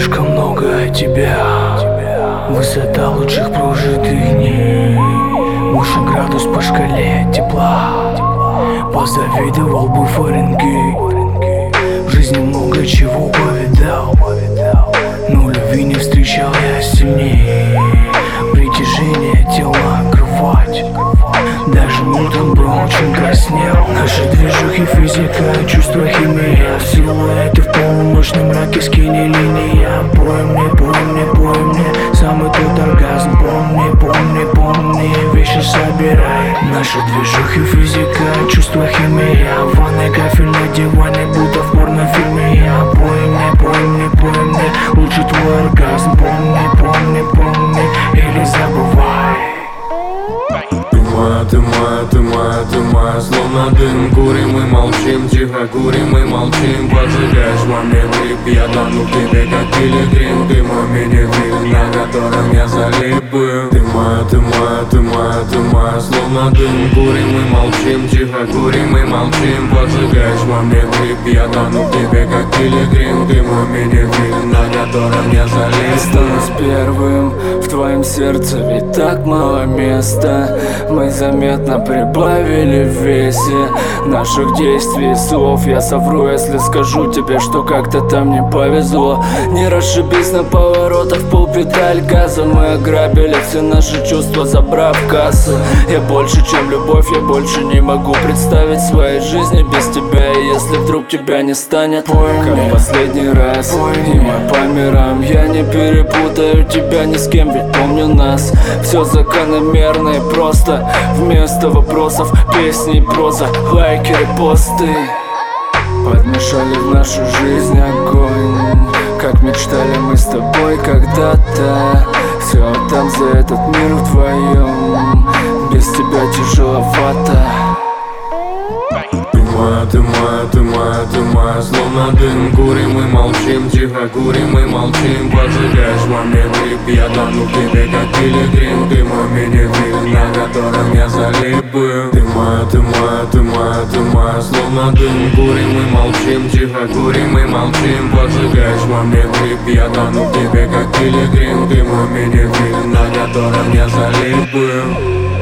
слишком много тебя, высота лучших прожитых дней, выше градус по шкале тепла. Позавидовал бы Фаренгейт. В жизни много чего повидал, но любви не встречал я сильнее. Притяжение тел на кровать, даже мутом бы очень краснел. Наши движухи, физика, чувства, химия, силуэты в полуночном мраке, скини линия. Пой мне, пой мне, пой мне, самый тот оргазм. Помни, помни, помни, вещи собирай. Наши движухи, физика, чувства, химия, ванной, кафель на диване, будто в порнофильме. Я пой мне, пой мне, пой мне, лучше твой оргазм. Помни, помни, помни, или забывай. Ты моя, ты моя, ты моя, словно дым. Курим и молчим, тихо курим и молчим. Поджигаешь момент, и я тону в тебе, как пилигрим. Ты мой мини-фильм, на котором я залип был. Ты моя, ты моя, ты моя, ты моя, словно дым. Курим и молчим, тихо курим и молчим. Поджигаешь момент, и я тону в тебе, как пилигрим. Ты мой мини-фильм, на котором я залип. Останусь первым в твоем сердце, ведь так мало места. Мы заметно прибавили в весе наших действий и слов. Я совру, если скажу тебе, что как-то там не повезло. Не расшибись на поворотах, полпедаль газа. Мы ограбили все наши чувства, забрав кассу. Я больше, чем любовь, я больше не могу представить своей жизни без тебя. И если вдруг тебя не станет, пой как мне, последний раз, и мы по мирам. Я не перепутаю тебя ни с кем, ведь помню нас. Все закономерно и просто. Вместо вопросов песни и проза, лайки, репосты. Подмешали в нашу жизнь огонь, как мечтали мы с тобой когда-то. Все отдам за этот мир вдвоем, без тебя тяжеловато. Ты моя, ты моя, ты моя, словно дым. Курим и молчим, тихо курим и молчим. Поджигаешь момент, и я тону в тебе, как пилигрим. Ты мой мини-фильм, на котором я залип был. Ты моя, ты моя, ты моя, ты моя, словно дым. Курим и молчим, тихо курим и молчим. Поджигаешь момент, и я тону в тебе, как пилигрим. Ты мой мини-фильм, на котором я залип был.